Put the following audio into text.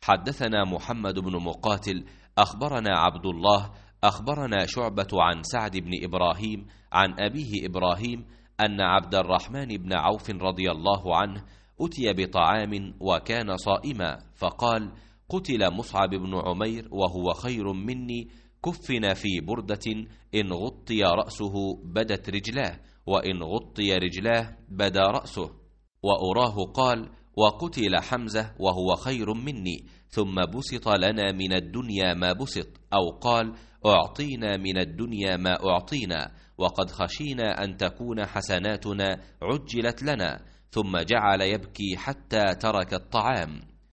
حدثنا محمد بن مقاتل أخبرنا عبد الله أخبرنا شعبة عن سعد بن إبراهيم عن أبيه إبراهيم أن عبد الرحمن بن عوف رضي الله عنه أتي بطعام وكان صائما، فقال: قتل مصعب بن عمير وهو خير مني، كفن في بردة إن غطي رأسه بدت رجلاه، وإن غطي رجلاه بدا رأسه. وأراه قال: وقتل حمزة وهو خير مني، ثم بسط لنا من الدنيا ما بسط، أو قال: أعطينا من الدنيا ما أعطينا، وقد خشينا أن تكون حسناتنا عجلت لنا. ثم جعل يبكي حتى ترك الطعام.